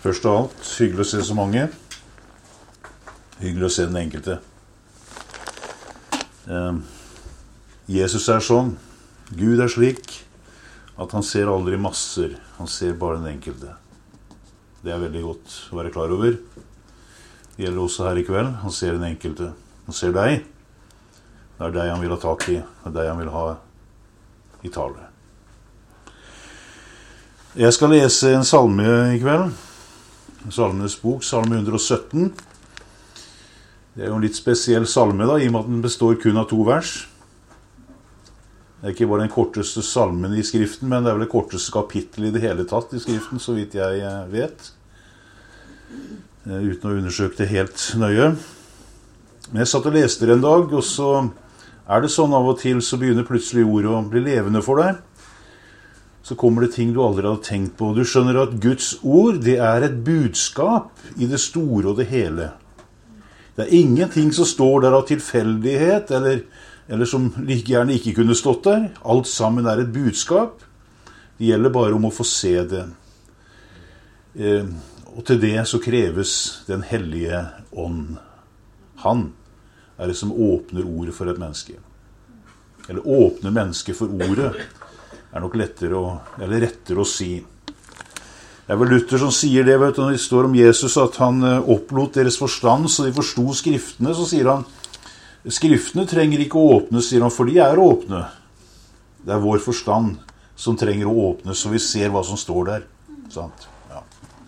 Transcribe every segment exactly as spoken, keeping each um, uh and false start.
Først av alt, hyggelig å se så mange. Hyggelig å se den enkelte. Eh, Jesus er sånn. Gud er slik at han ser aldri masser. Han ser bare den enkelte. Det er veldig godt å være klar over. Det gjelder også her i kveld. Han ser den enkelte. Han ser deg. Det er deg han vil ha tak i. Det er deg han vil ha i tale. Jeg skal lese en salme i kveld. Salmenes bok, salme hundre og sytten. Det er jo en litt spesiell salme da, i og med at den består kun av to vers. Det er ikke bare den korteste salmen i skriften, men det er vel det korteste kapittel i det hele tatt i skriften, så vidt jeg vet. Uten å undersøke det helt nøye. Men jeg satt og leste det en dag, og så er det sånn av og til så begynner plutselig ordet å bli levende for deg. Så kommer det ting du aldri hadde tenkt på. Du skjønner at Guds ord, det er et budskap i det store og det hele. Det er ingenting som står der av tilfeldighet, eller, eller som like gjerne ikke kunne stått der. Alt sammen er et budskap. Det gjelder bare om å få se det. Eh, og til det så kreves den hellige ånd. Han er det som åpner ordet for et menneske. Eller åpner mennesket for ordet. Er nok lettere å, eller rettere å si. Det er vel Luther som sier det, vet du, når det står om Jesus, at han opplot deres forstand, så de forstod skriftene, så sier han, skriftene trenger ikke å åpne, sier han, for de er åpne. Det er vår forstand som trenger å åpne, så vi ser hva som står der. Sant? Ja.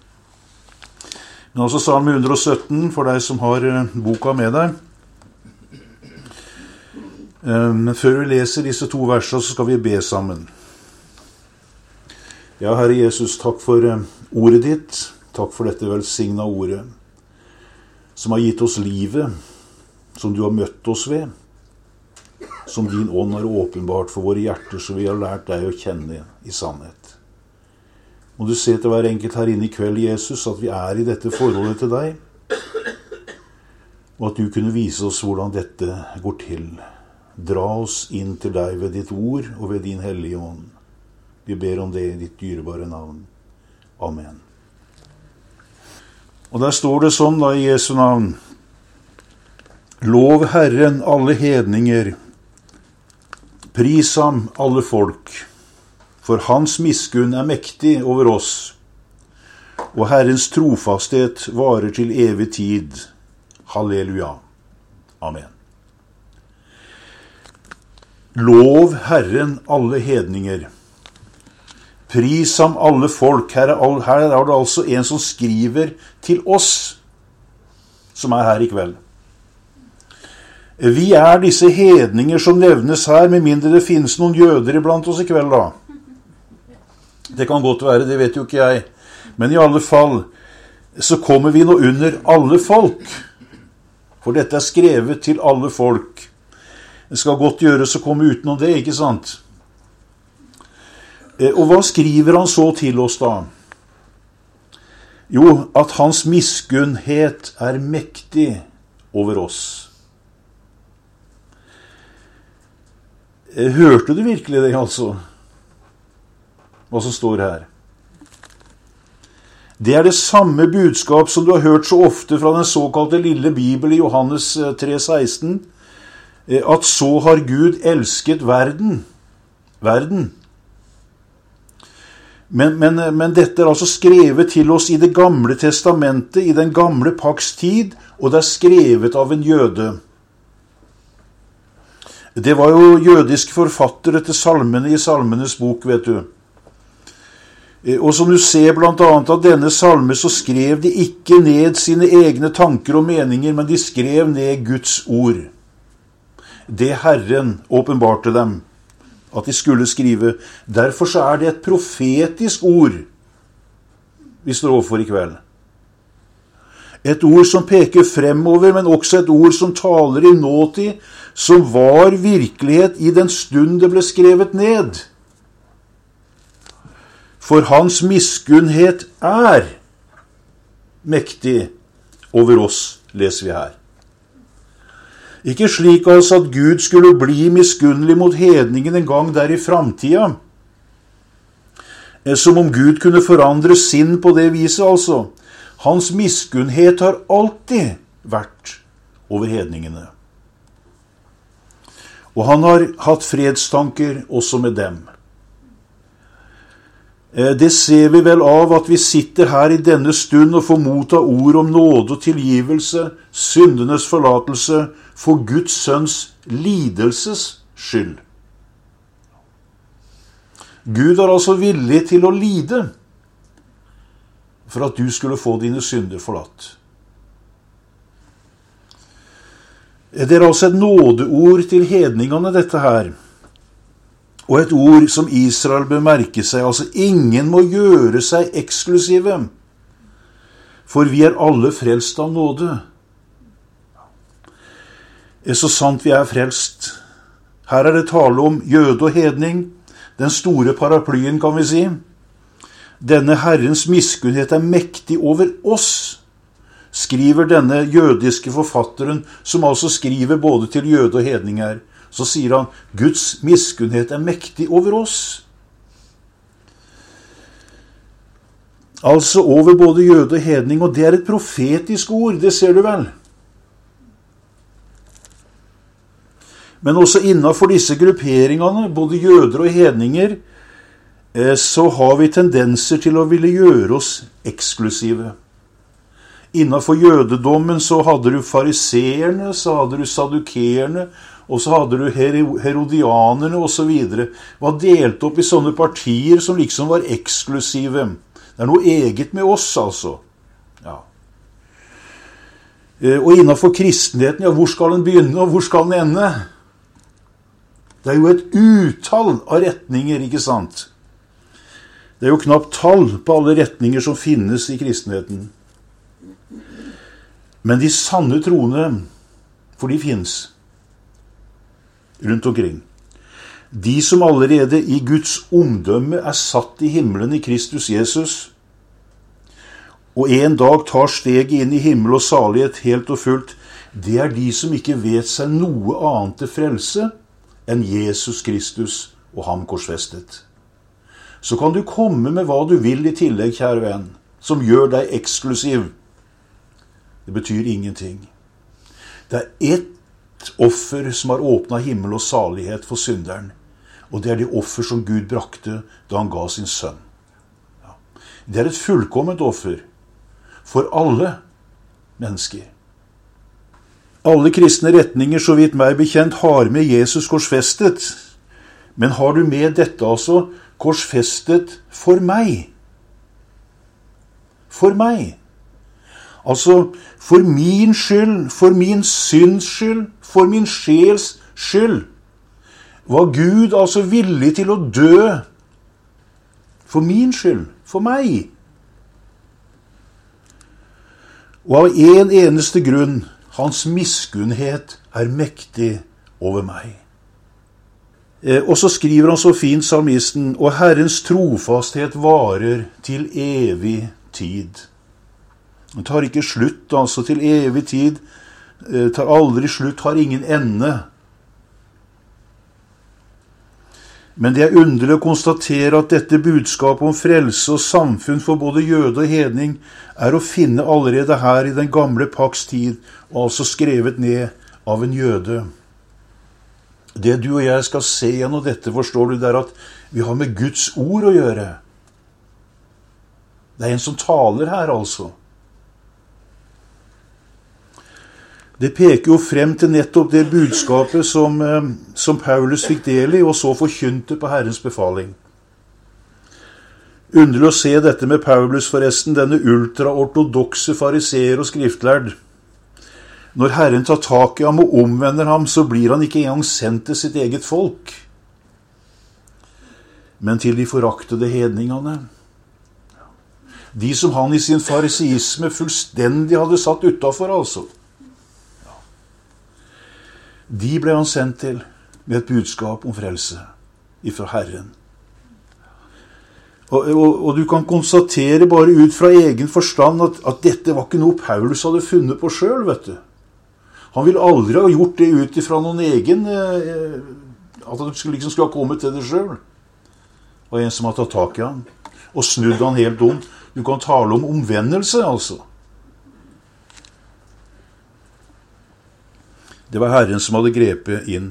Men også salme hundre og sytten, for deg som har boka med deg. Men før vi leser disse to versene, så skal vi be sammen. Ja, Herre Jesus, takk for ordet ditt. Takk for dette velsigna ordet, som har gitt oss livet, som du har møtt oss ved, som din ånd har åpenbart for våre hjerter, så vi har lært deg å kjenne i sannhet. Må du se til hver enkelt her inne i kveld, Jesus, at vi er i dette forholdet til deg, og at du kunne vise oss hvordan dette går til. Dra oss inn til deg ved ditt ord og ved din hellige ånd. Vi ber om det i ditt dyrebare navn. Amen. Og der står det sånn da i Jesu navn. Lov Herren alle hedninger, pris ham alle folk, for hans miskunn er mektig over oss, og Herrens trofasthet varer til evig tid. Halleluja. Amen. Lov Herren alle hedninger, pris ham alle folk. Her er, her er det altså en som skriver til oss, som er her i kveld. Vi er disse hedninger som nevnes her, med mindre det finnes noen jøder iblant oss i kveld da. Det kan godt være, det vet jo ikke jeg. Men i alle fall, så kommer vi nå under alle folk. For dette er skrevet til alle folk. Det skal godt gjøres å komme utenom det, ikke sant? Og hva skriver han så til oss da? Jo, at hans miskunnhet er mektig over oss. Hørte du virkelig det, altså? Hva som står her? Det er det samme budskap som du har hørt så ofte fra den såkalte lille Bibel i Johannes tre seksten, at så har Gud elsket verden. Verden. Men, men, men dette er altså skrevet til oss i det gamle testamentet, i den gamle pakts tid, og det er skrevet av en jøde. Det var jo jødiske forfattere til salmene i Salmenes bok, vet du. Og som du ser blant annet av denne salme, så skrev de ikke ned sine egne tanker og meninger, men de skrev ned Guds ord. Det Herren åpenbarte dem at de skulle skrive. Derfor så er det et profetisk ord vi står overfor i kveld. Et ord som peker fremover, men også et ord som taler i nåtid, som var virkelighet i den stund det ble skrevet ned. For hans miskunnhet er mektig over oss, leser vi her. Ikke slik altså at Gud skulle bli miskunnelig mot hedningen en gang der i framtida. Som om Gud kunne forandre sinn på det viset altså. Hans miskunnhet har alltid vært over hedningene. Og han har hatt fredstanker også med dem. Det ser vi vel av at vi sitter her i denne stund og får motta ord om nåde og tilgivelse, syndenes forlatelse, for Guds sønns lidelses skyld. Gud er altså villig til å lide for at du skulle få dine synder forlatt. Det er altså et nådeord til hedningene, dette her. Og et ord som Israel bør merke seg, altså ingen må gjøre seg eksklusive, for vi er alle frelst av nåde. Det er så sant vi er frelst. Her er det tale om jøde og hedning, den store paraplyen kan vi si. Denne Herrens miskunnhet er mektig over oss, skriver denne jødiske forfatteren, som altså skriver både til jøde og hedning her. Så sier han, Guds miskunnhet er mektig over oss. Altså over både jøde og hedning, og det er et profetisk ord, det ser du vel. Men også innenfor disse grupperingene, både jøder og hedninger, så har vi tendenser til å ville gjøre oss eksklusive. Innenfor jødedommen så hadde du fariseerne, så hadde du sadukerene, og så hadde du herodianerne og så videre. Var delt opp i sånne partier som liksom var eksklusive. Det er noe eget med oss, altså. Ja. Og innenfor kristenheten, ja, hvor skal den begynne, og hvor skal den ende? Det er jo et utall av retninger, ikke sant? Det er jo knapt tall på alle retninger som finnes i kristenheten. Men de sanne troende, for de finnes rundt omkring. De som allerede i Guds omdømme er satt i himmelen i Kristus Jesus, og en dag tar steget inn i himmel og salighet helt og fullt, det er de som ikke vet seg noe annet til frelse enn Jesus Kristus og ham korsfestet. Så kan du komme med hva du vil i tillegg, kjære venn, som gjør deg eksklusiv. Det betyr ingenting. Det er ett offer som har åpnet himmel og salighet for synderen, og det er det offer som Gud brakte da han ga sin sønn. Ja. Det er et fullkomment offer for alle mennesker. Alle kristne retninger, så vidt meg bekjent, har med Jesus korsfestet, men har du med dette altså korsfestet for meg? For meg? Altså, for min skyld, for min synds skyld, for min sjels skyld, var Gud altså villig til å dø for min skyld, for meg. Og av en eneste grunn, hans miskunnhet er mektig over meg. Og så skriver han så fint, salmisten, og Herrens trofasthet varer til evig tid. Den tar ikke slutt, altså til evig tid, tar aldri slutt, har ingen ende. Men det er underlig å konstatere at dette budskapet om frelse og samfunn for både jøde og hedning er å finne allerede her i den gamle pakts tid, og altså skrevet ned av en jøde. Det du og jeg skal se gjennom dette, forstår du, det er at vi har med Guds ord å gjøre. Det er en som taler her, altså. Det peker jo frem til nettopp det budskapet som, som Paulus fikk del i, og så forkynte på Herrens befaling. Underlig å se dette med Paulus forresten, denne ultraortodokse fariseer og skriftlærd. Når Herren tar tak i ham og omvender ham, så blir han ikke engang sendt til sitt eget folk, men til de foraktede hedningene. De som han i sin fariseisme fullstendig hadde satt utenfor, altså. De ble han sendt til med et budskap om frelse ifra Herren. Og, og, og du kan konstatere bare ut fra egen forstand at, at dette var ikke noe Paulus hadde funnet på selv, vet du. Han ville aldri ha gjort det ut ifra noen egen, eh, at han liksom skulle ha kommet til det selv. Det var en som hadde tatt tak i han og snudd han helt om. Du kan tale om omvendelse, altså. Det var Herren som hadde grepet inn.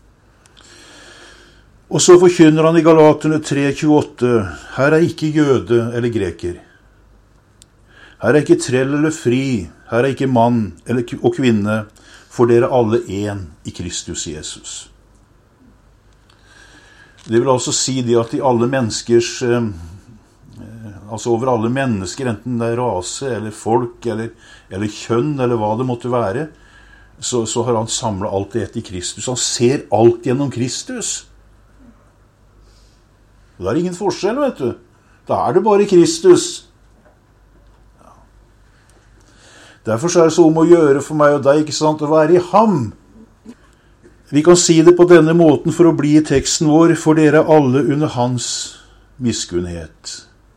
Og så forkynner han i Galaterne tre tjueåtte, her er ikke jøde eller greker. Her er ikke trell eller fri, her er ikke mann eller og kvinne, for dere alle en i Kristus Jesus. Det vil altså si det at i alle menneskers, eh, altså over alle mennesker, enten det er rase eller folk eller, eller kjønn eller hva det måtte være, så, så har han samlet alt det i Kristus. Han ser alt gjennom Kristus. Og det er ingen forskjell, vet du. Da er det bare Kristus. Ja. Derfor er det så om å gjøre for meg og deg, ikke sant, å være i ham. Vi kan si det på denne måten for å bli i teksten vår, for dere alle under hans miskunnhet.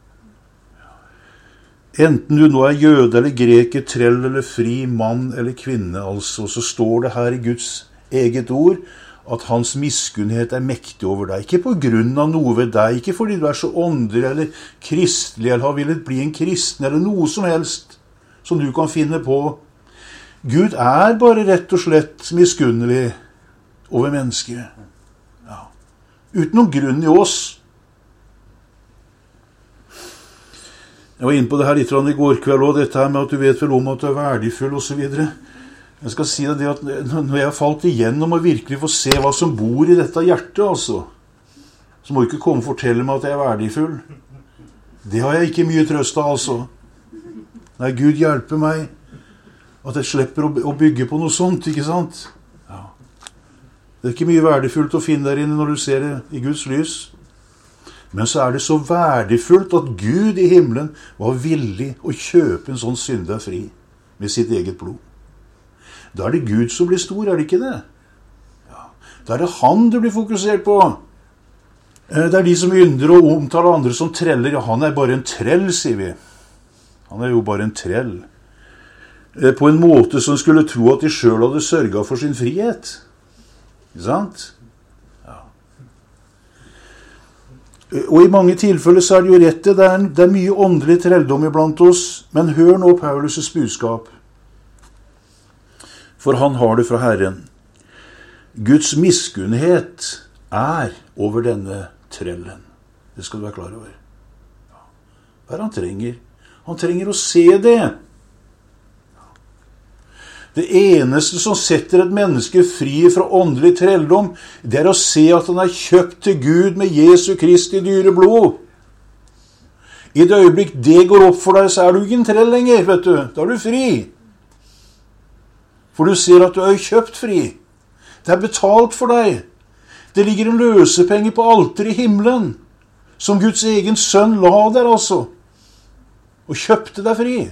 Enten du nå er jøde eller greker, trell eller fri, mann eller kvinne, altså, så står det her i Guds eget ord, at hans miskunnhet er mektig over deg. Ikke på grunn av noe ved deg, ikke fordi du er så åndelig eller kristelig, eller har villet bli en kristen, eller noe som helst som du kan finne på. Gud er bare rett og slett miskunnelig over mennesket. Ja. Uten noen grunn i oss. Jeg var inne på det her litt i går kveld, og dette her med at du vet vel om at du er verdifull, og så videre. Jeg skal si deg det at når jeg har falt igjennom og virkelig får se hva som bor i dette hjertet, altså, så må du ikke komme og fortelle meg at jeg er verdifull. Det har jeg ikke mye trøst av, altså. Nei, Gud hjelper meg at jeg slipper å bygge på noe sånt, ikke sant? Ja. Det er ikke mye verdifullt å finne der inne når du ser det i Guds lys. Men så er det så verdifullt at Gud i himmelen var villig å kjøpe en sånn synder fri med sitt eget blod. Da er det Gud som blir stor, er det ikke det? Ja. Da er det han du blir fokusert på. Det er de som ynder å omtale andre som treller. Ja, han er bare en trell, sier vi. Han er jo bare en trell. På en måte som skulle tro at de selv hadde sørget for sin frihet. Ikke sant? Ja. Og i mange tilfeller så er det jo rett det. Er, det er mye åndelig trelldom iblant oss. Men hør nå Paulus' budskap. For han har det fra Herren. Guds miskunnhet er over denne trellen. Det skal du være klar over. Hva er det han trenger? Han trenger å se det. Det eneste som setter et menneske fri fra åndelig trelldom, det er å se at han er kjøpt til Gud med Jesu Kristi dyre blod. I det øyeblikk det går opp for deg, så er du ikke en trell lenger, vet du. Da er du fri. For du ser at du er kjøpt fri. Det er betalt for deg. Det ligger en løsepenge på alteret i himmelen, som Guds egen sønn la der altså, og kjøpte deg fri.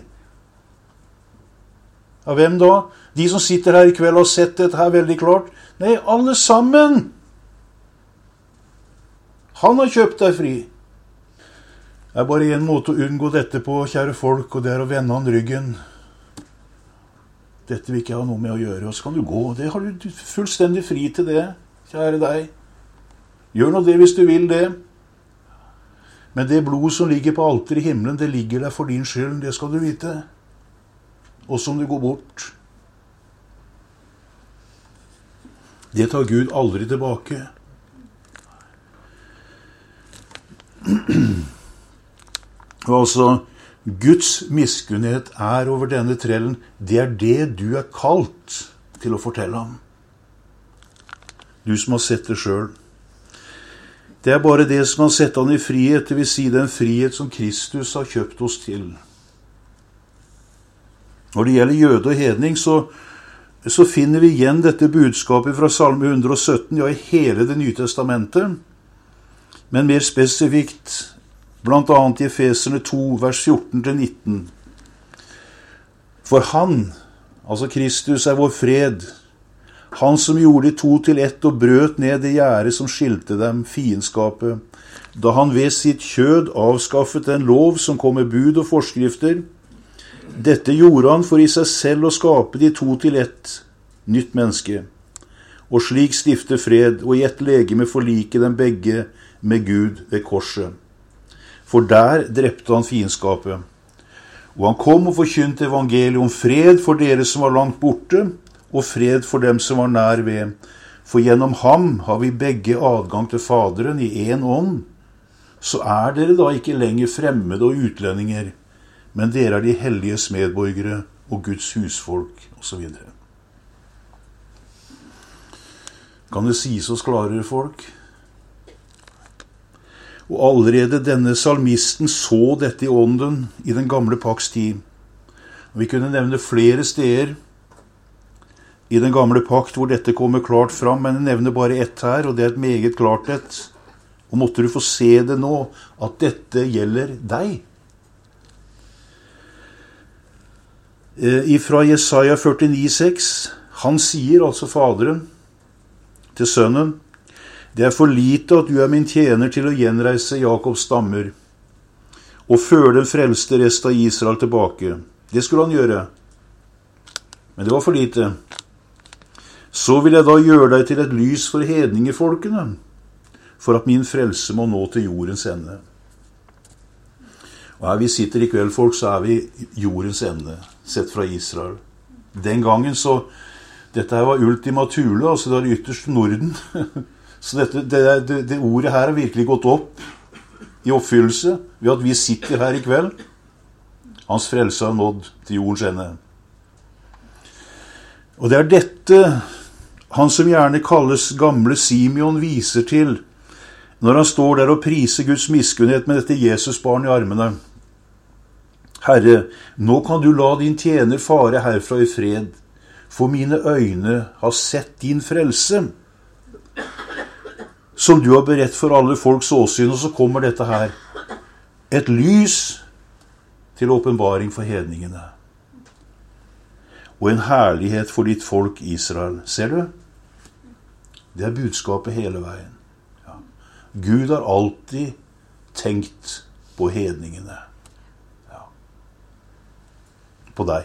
Av hvem da? De som sitter her i kveld har sett dette her veldig klart. Nei, alle sammen. Han har kjøpt deg fri. Det er bare en måte å unngå dette på, kjære folk, og det er å vende han ryggen. Dette vil ikke ha noe med å gjøre, og så kan du gå. Det har du fullstendig fri til det, kjære deg. Gjør nå det hvis du vil det. Men det blod som ligger på alteret i himmelen, det ligger der for din skyld, det skal du vite. Og som du går bort. Det tar Gud aldri tilbake. Og altså, Guds miskunnhet er over denne trellen. Det er det du er kalt til å fortelle ham. Du som har sett det selv. Det er bare det som kan sette han i frihet, det vil si den frihet som Kristus har kjøpt oss til. Når det gjelder jøde og hedning, så, så finner vi igjen dette budskapet fra Salme ett hundre sytten, ja, i hele det nye testamentet. Men mer spesifikt, blant annet i Efeserne to, vers fjorten til nitten. For han, altså Kristus, er vår fred. Han som gjorde de to til ett og brøt ned det gjerde som skilte dem, fiendskapet, da han ved sitt kjød avskaffet den lov som kom med bud og forskrifter. Dette gjorde han for i seg selv å skape de to til ett, nytt menneske, og slik stifte fred, og i ett legeme forlike dem begge med Gud ved korset. For der drepte han fiendskapet. Og han kom og forkynte evangeliet om fred for dere som var langt borte, og fred for dem som var nær ved. For gjennom ham har vi begge adgang til Faderen i en ånd. Så er dere da ikke lenger fremmede og utlendinger, men dere er de helliges medborgere og Guds husfolk, og så videre. Kan det sies oss klarere, folk? Og allerede denne salmisten så dette i ånden i den gamle pakts tid. Vi kunne nevne flere steder i den gamle pakt hvor dette kommer klart fram, men jeg nevner bare ett her, og det er et meget klart ett. Og måtte du få se det nå, at dette gjelder deg. Ifra Jesaja førtini seks, han sier altså Faderen til Sønnen, det er for lite at du er min tjener til å gjenreise Jakobs stammer, og føre den frelste rest av Israel tilbake. Det skulle han gjøre, men det var for lite. Så vil jeg da gjøre deg til et lys for hedningefolkene, for at min frelse må nå til jordens ende. Og her vi sitter i kveld, folk, så er vi jordens ende, sett fra Israel. Den gangen så, dette her var Ultima Thule, altså det var ytterste Norden. Så dette, det, det, det ordet her har virkelig gått opp i oppfyllelse, ved at vi sitter her i kveld. Hans frelse har nådd til jordens ende. Og det er dette han som gjerne kalles gamle Simeon viser til, når han står der og priser Guds miskunnhet med dette Jesusbarn i armene. Herre, nå kan du la din tjener fare herfra i fred, for mine øyne har sett din frelse, som du har beredt for alle folks åsyn. Og så kommer dette her, et lys til åpenbaring for hedningene, og en herlighet for ditt folk Israel. Ser du? Det er budskapet hele veien. Ja. Gud har alltid tenkt på hedningene. Ja. På deg.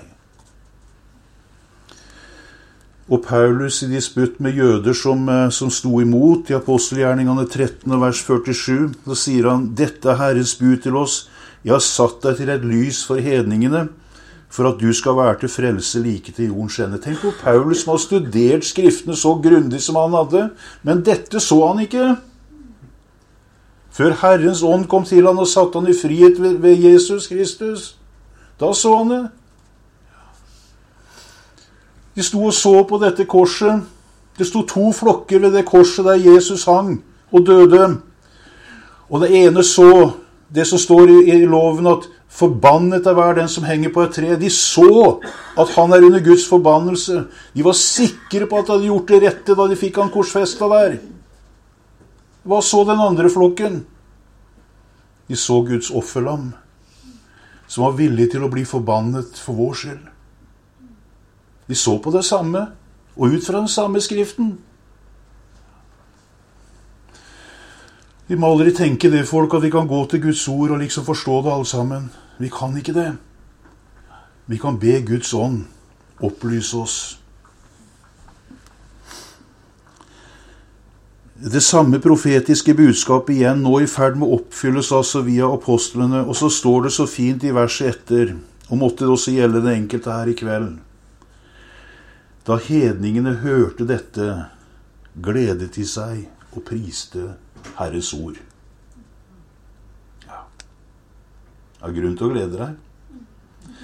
Og Paulus i disputt med jøder som, som sto imot i apostelgjerningene tretten vers førtisju, da sier han, dette er Herrens bud til oss, jeg har satt deg til et lys for hedningene, for at du skal være til frelse like til jordens ende. Tenk på Paulus som har studert skriftene så grundig som han hadde, men dette så han ikke. Før Herrens ånd kom til han og satte han i frihet ved, ved Jesus Kristus, da så han det. De sto og så på dette korset. Det sto to flokker ved det korset der Jesus hang og døde. Og det ene så, det som står i, i loven, at forbannet er hver den som henger på et tre. De så at han er under Guds forbannelse. De var sikre på at de hadde gjort det rette da de fikk han korsfestet der. Hva så den andre flokken? De så Guds offerlam, som var villig til å bli forbannet for vår skyld. De så på det samme, og ut fra den samme skriften. Vi må aldri tenke det, folk, at vi kan gå til Guds ord og liksom forstå det alle sammen. Vi kan ikke det. Vi kan be Guds ånd opplyse oss. Det samme profetiske budskapet igjen, nå i ferd med å oppfylles altså via apostlene, og så står det så fint i verset etter, og måtte det også gjelde det enkelte her i kveld. Da hedningene hørte dette, gledet de seg og priste Herres ord. Ja. Jeg har grunn til å glede deg.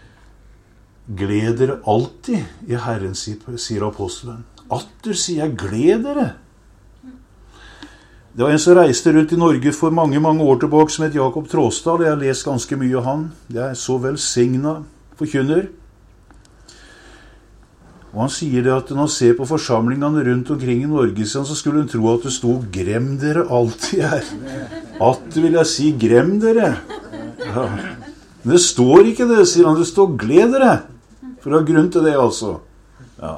Gled dere alltid i Herren, sier apostelen. Atter sier jeg, gled dere. Det var en som reiste rundt i Norge for mange, mange år tilbake som het Jakob Tråstad. Jeg har lest ganske mye av han. Jeg er så velsignet forkynner. Og han sier det at når han ser på forsamlingene rundt omkring i Norge, så skulle han tro at det sto «Grem dere alltid her». At vil jeg si «Grem dere». Ja. Men det står ikke det, sier han. Det står «Gled dere». For det er grunn til det, altså. Ja.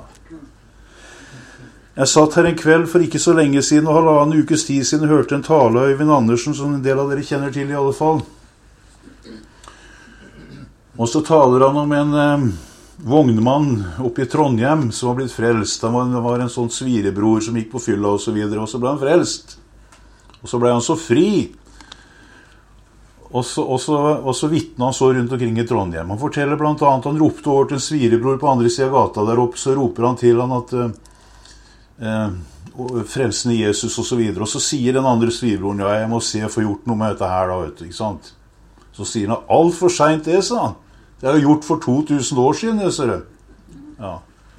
Jeg satt her en kveld for ikke så lenge siden, og halvannen ukes tid siden, hørte en tale av Øyvind Andersen, som en del av dere kjenner til i alle fall. Og så taler han om en eh, vognmann oppe i Trondheim som var blitt frelst. Han var, han var en sånn svirebror som gikk på fylla og så videre, og så ble han frelst. Og så ble han så fri. Og så, og så, og så vittner han så rundt omkring i Trondheim. Han forteller blant annet, han ropte over til en svirebror på andre siden av gata der oppe, så roper han til han at eh, frelsen i Jesus og så videre. Og så sier den andre svirebroren, ja, jeg må se og få gjort noe med dette her da, vet du, ikke sant? Så sier han, alt for sent det, sa han. Det er jo gjort for to tusen år siden, det, ser du. Ja.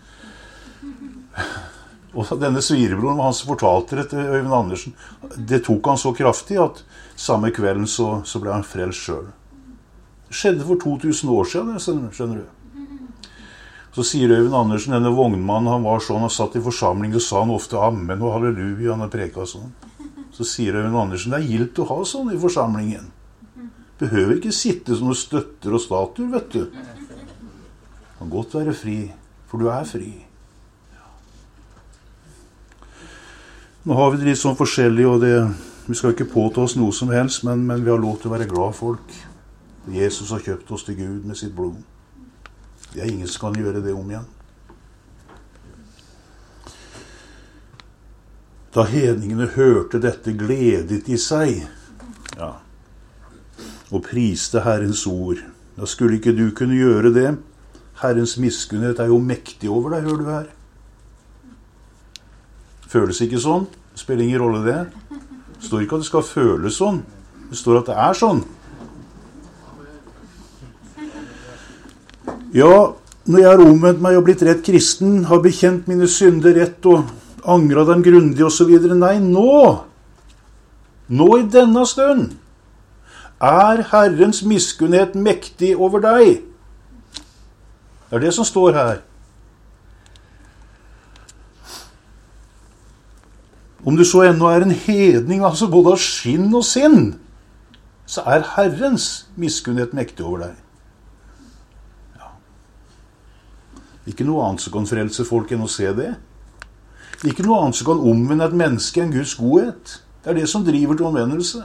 Og denne svirebroren var han som fortalte det til Øyvind Andersen. Det tok han så kraftig at samme kvelden så, så ble han frelst selv. Det skjedde for to tusen år siden, skjønner du. Så sier Øyvind Andersen, denne vognmannen, han var sånn, han satt i forsamling, og sa han ofte amen og halleluja, han har preket sånn. Så sier Øyvind Andersen, det er gildt å ha sånn i forsamlingen. Behøver ikke sitte som noen støtter og statuer, vet du. Det kan godt være fri, for du er fri. Nå har vi det litt sånn forskjellig, og det, vi skal ikke påta oss noe som helst, men, men vi har lov til å være glad folk. Jesus har kjøpt oss til Gud med sitt blod. Det er ingen som kan gjøre det om igjen. Da hedningene hørte dette, gledet de seg, ja, og priste Herrens ord. Da skulle ikke du kunne gjøre det. Herrens miskunnhet er jo mektig over deg, hører du her. Føles ikke sånn. Det spiller ingen rolle det. Det står ikke at det skal føles sånn. Det står at det er sånn. Ja, når jeg har omvendt meg og blitt rett kristen, har bekjent mine synder rett og angret dem grundig og så videre. Nei, nå, nå i denne stund, er Herrens miskunnhet mektig over deg. Det er det som står her. Om du så ennå er en hedning, altså både av skinn og sinn, så er Herrens miskunnhet mektig over deg. Ja. Ikke noe annet som kan frelse folk enn å se det. Ikke noe annet som kan omvende et menneske enn Guds godhet. Det er det som driver til omvendelse.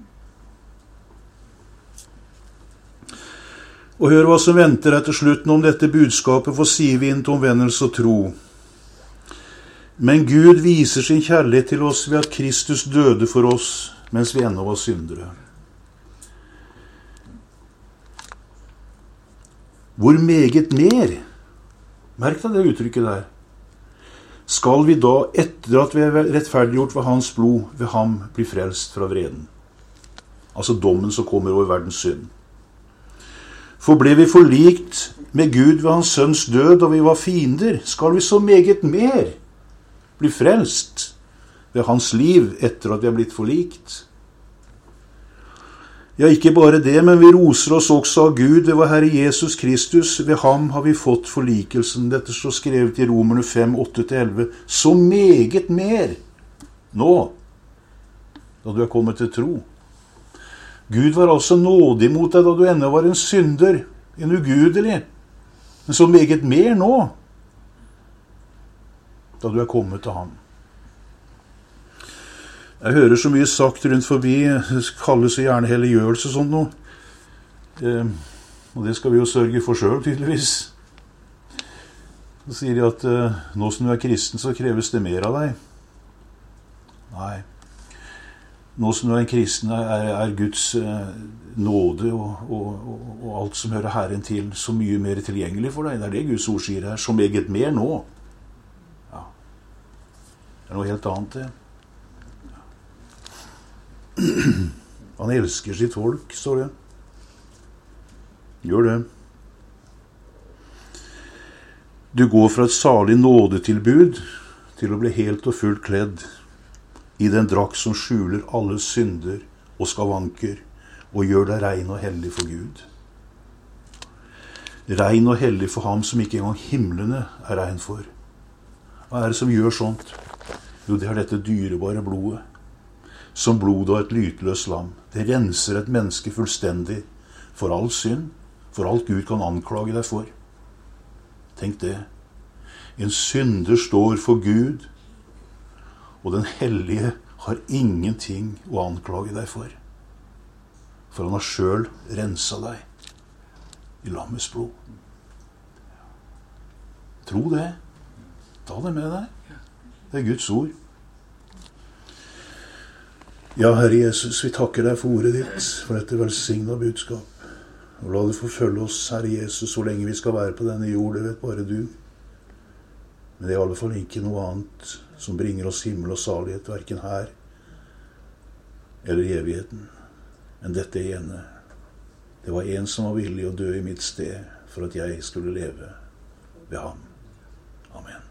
Og hør hva som venter etter slutten om dette budskapet, for sier vi inn til omvendelse og tro. Men Gud viser sin kjærlighet til oss ved at Kristus døde for oss, mens vi ennå var syndere. Hvor meget mer, merk deg det uttrykket der, skal vi da, etter at vi er rettferdiggjort ved hans blod, ved ham bli frelst fra vreden. Altså dommen som kommer over verdens synd. For ble vi forlikt med Gud ved hans sønns død, og vi var fiender, skal vi så meget mer bli frelst ved hans liv etter at vi er blitt forlikt. Ja, ikke bare det, men vi roser oss også av Gud ved vår Herre Jesus Kristus. Ved ham har vi fått forlikelsen. Dette står skrevet i Romerne fem, åtte til elleve. Så meget mer nå, da du er kommet til tro. Gud var altså nådig mot deg da du ennå var en synder, en ugudelig. Men så meget mer nå, da du er kommet til ham. Jeg hører så mye sagt rundt forbi, det kalles så gjerne helliggjørelse og sånt noe. Eh, og det skal vi jo sørge for selv, tydeligvis. Så sier de at eh, nå som du er kristen, så kreves det mer av deg. Nei. Nå som du er en kristen, er, er Guds eh, nåde og, og, og, og alt som hører Herren til, så mye mer tilgjengelig for deg. Det er det Guds ord sier her, så meget mer nå. Ja. Det er noe helt annet, det. Han elsker sitt folk, står det. Gjør det. Du går fra et salig nådetilbud til å bli helt og fullt kledd i den drakt som skjuler alle synder og skavanker, og gjør deg rein og hellig for Gud. Rein og hellig for ham som ikke engang himlene er rein for. Hva er det som gjør sånt? Jo, det er dette dyrebare blodet. Som blod av et lytløst lam. Det renser et menneske fullstendig for all synd, for alt Gud kan anklage deg for. Tenk det. En synder står for Gud, og den hellige har ingenting å anklage deg for. For han har selv renset deg i lammets blod. Tro det. Ta det med deg. Det er Guds ord. Ja, Herre Jesus, vi takker deg for ordet ditt, for dette velsignet budskap. Og la det forfølge oss, Herre Jesus, så lenge vi skal være på denne jord, det vet bare du. Men det er i alle fall ikke noe annet som bringer oss himmel og salighet, hverken her eller i evigheten, enn dette ene. Det var en som var villig å dø i mitt sted, for at jeg skulle leve ved ham. Amen.